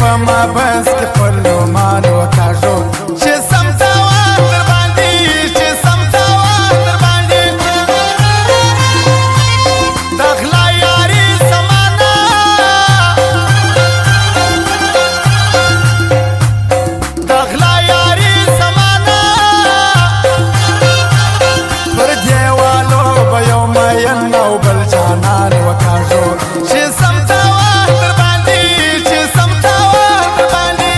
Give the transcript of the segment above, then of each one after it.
په ما بس کې خپل رومان وکاږو چې سم تاوان در باندې چې سم تاوان در باندې د غلا یاري زمانه د غلا یاري زمانه پر دیوالو به یو مین او بل جانان وکاږو چې سم تاوان در باندې چې سم تاوان در باندې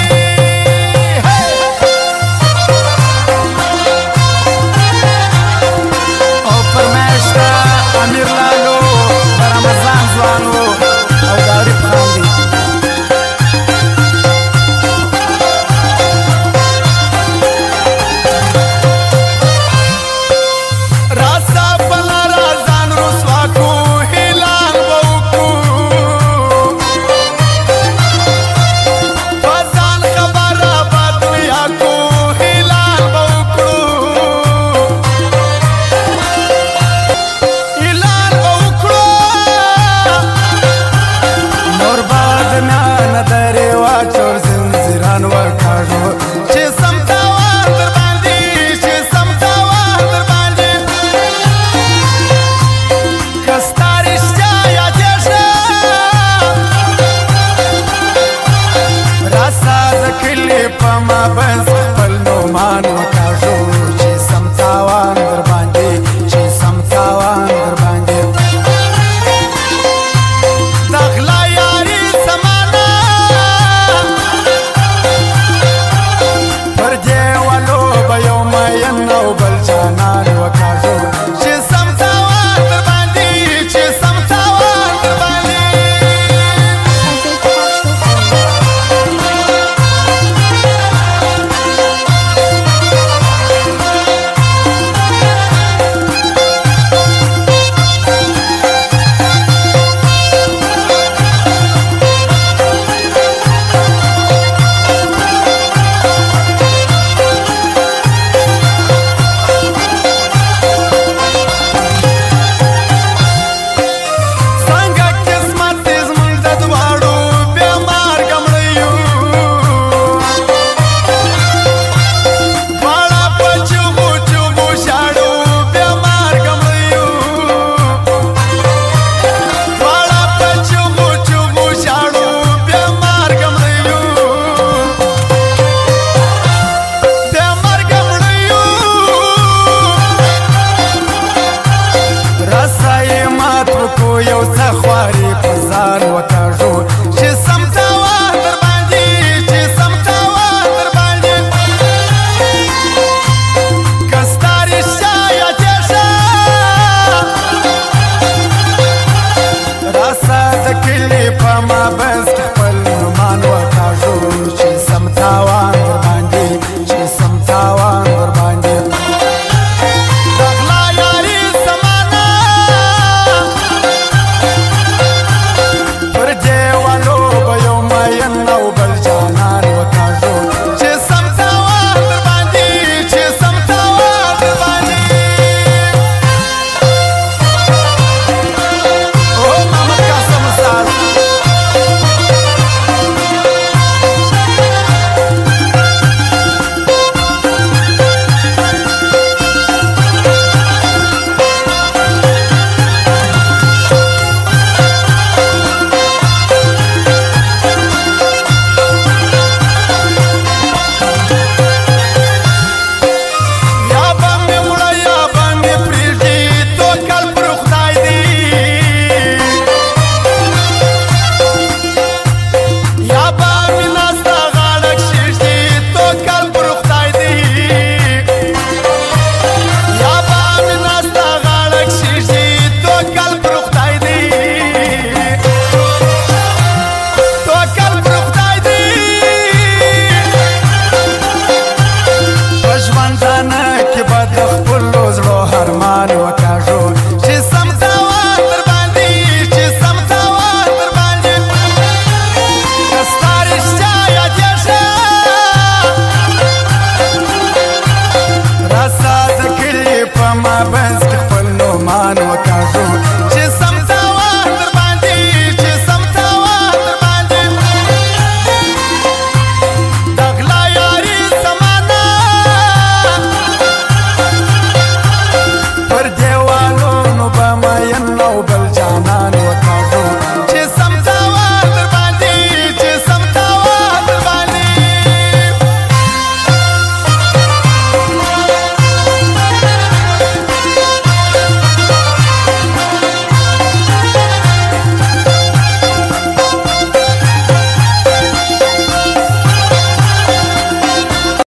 او فرمایش ته امیر لالو د رمضان ځوانو او د عارف خان دی راسا بلا رازان رسوا کو هلال بوکو فازان خبر آباد دنیا کو هلال بوکو هلال بوکو نور بعد میان دری واچور زنزیران وکاژو چې سم تاوان در باندې چې سم تاوان در باندې کستا رښتیا یادېږي راسه د کلي په مابنځ خپل نومان وکاږو چې سم تاوان در باندې چې سم تاوان در باندې د غلا یاري زمانه پر دیوالو به یو مین او بل جانان وکاږو چې سم تاوان در باندې چې سم تاوان در باندې څنګه قسمت دې زموږ د دواړو بې مارګه مړیو دواړه په چوبو چوبو ژاړو بې مارګه مړیو دواړه په چوبو چوبو ژاړو بې مارګه مړیو بې مارګه مړیو راسه یې مات وکړو یو څه خوارې په ځان وکاږو چې سم تاوان در باندې چې سم تاوان در باندې که ستا رښتیا یادېږي راسه د کلي په مابنځ